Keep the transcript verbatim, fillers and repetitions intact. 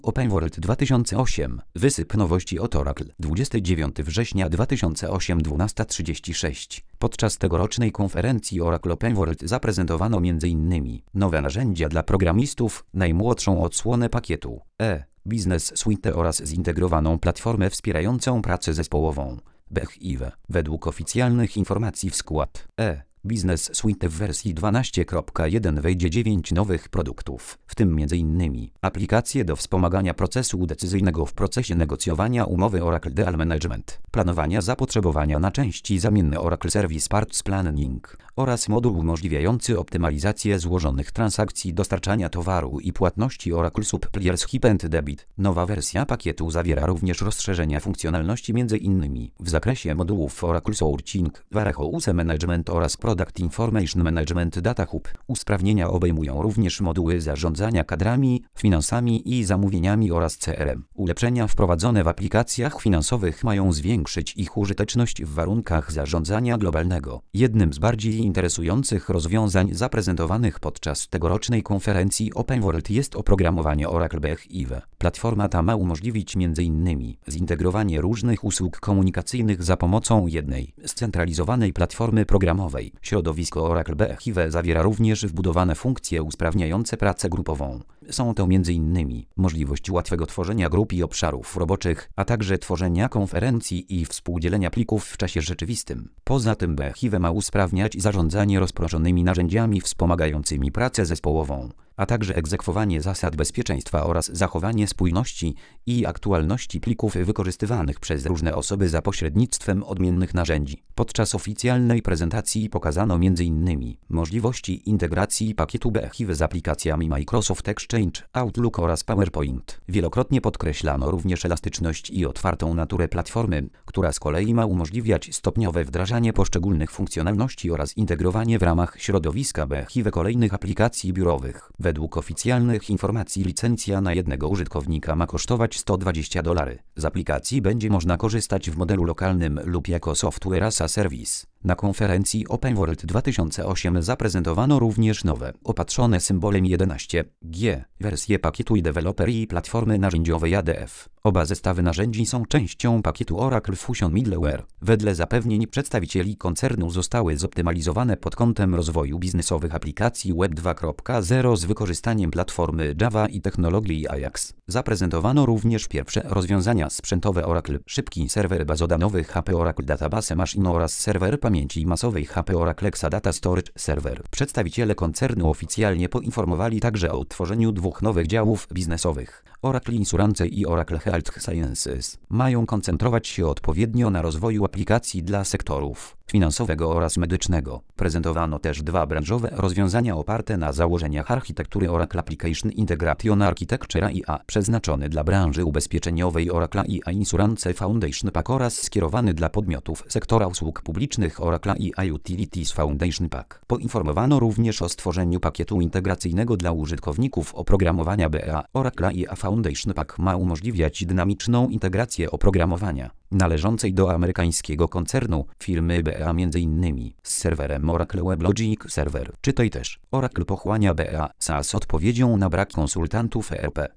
OpenWorld dwa tysiące osiem. Wysyp nowości od Oracle. dwudziestego dziewiątego września dwa tysiące osiem, dwunasta trzydzieści sześć. Podczas tegorocznej konferencji Oracle OpenWorld zaprezentowano między innymi nowe narzędzia dla programistów, najmłodszą odsłonę pakietu e-Business Suite oraz zintegrowaną platformę wspierającą pracę zespołową B H I V. Według oficjalnych informacji w skład e Business Suite w wersji dwanaście kropka jeden wejdzie dziewięć nowych produktów, w tym m.in. aplikacje do wspomagania procesu decyzyjnego w procesie negocjowania umowy Oracle Deal Management, planowania zapotrzebowania na części zamienne Oracle Service Parts Planning oraz moduł umożliwiający optymalizację złożonych transakcji dostarczania towaru i płatności Oracle Suppliers Hip and Debit. Nowa wersja pakietu zawiera również rozszerzenia funkcjonalności m.in. w zakresie modułów Oracle Sourcing, Warehouse Management oraz Product Information Management Data Hub. Usprawnienia obejmują również moduły zarządzania kadrami, finansami i zamówieniami oraz C R M. Ulepszenia wprowadzone w aplikacjach finansowych mają zwiększyć ich użyteczność w warunkach zarządzania globalnego. Jednym z bardziej interesujących rozwiązań zaprezentowanych podczas tegorocznej konferencji OpenWorld jest oprogramowanie Oracle B H I V. Platforma ta ma umożliwić m.in. zintegrowanie różnych usług komunikacyjnych za pomocą jednej scentralizowanej platformy programowej. Środowisko Oracle B H I V zawiera również wbudowane funkcje usprawniające pracę grupową. Są to m.in. możliwość łatwego tworzenia grup i obszarów roboczych, a także tworzenia konferencji i współdzielenia plików w czasie rzeczywistym. Poza tym B H I V ma usprawniać zarządzanie rozproszonymi narzędziami wspomagającymi pracę zespołową, a także egzekwowanie zasad bezpieczeństwa oraz zachowanie spójności i aktualności plików wykorzystywanych przez różne osoby za pośrednictwem odmiennych narzędzi. Podczas oficjalnej prezentacji pokazano m.in. możliwości integracji pakietu B H I V z aplikacjami Microsoft Exchange, Outlook oraz PowerPoint. Wielokrotnie podkreślano również elastyczność i otwartą naturę platformy, która z kolei ma umożliwiać stopniowe wdrażanie poszczególnych funkcjonalności oraz integrowanie w ramach środowiska B H I V kolejnych aplikacji biurowych. Według oficjalnych informacji licencja na jednego użytkownika ma kosztować sto dwadzieścia dolarów. Z aplikacji będzie można korzystać w modelu lokalnym lub jako software as a service. Na konferencji OpenWorld dwa tysiące osiem zaprezentowano również nowe, opatrzone symbolem jedenaście G, wersje pakietu i deweloper i platformy narzędziowej A D F. Oba zestawy narzędzi są częścią pakietu Oracle Fusion Middleware. Wedle zapewnień przedstawicieli koncernu zostały zoptymalizowane pod kątem rozwoju biznesowych aplikacji Web dwa kropka zero z wykorzystaniem platformy Java i technologii Ajax. Zaprezentowano również pierwsze rozwiązania sprzętowe Oracle, szybki serwer bazodanowy H P Oracle Database Machine oraz serwer pamięci masowej H P Oracle Exadata Storage Server. Przedstawiciele koncernu oficjalnie poinformowali także o utworzeniu dwóch nowych działów biznesowych. Oracle Insurance i Oracle Health Sciences mają koncentrować się odpowiednio na rozwoju aplikacji dla sektorów finansowego oraz medycznego. Prezentowano też dwa branżowe rozwiązania oparte na założeniach architektury Oracle Application Integration Architecture I A przeznaczony dla branży ubezpieczeniowej Oracle I A Insurance Foundation Pack oraz skierowany dla podmiotów sektora usług publicznych Oracle I A Utilities Foundation Pack. Poinformowano również o stworzeniu pakietu integracyjnego dla użytkowników oprogramowania B E A. Oracle I A Foundation Pack ma umożliwiać dynamiczną integrację oprogramowania należącej do amerykańskiego koncernu firmy B E A m.in. z serwerem Oracle WebLogic Server. Czytaj też. Oracle pochłania B E A SaaS odpowiedzią na brak konsultantów E R P.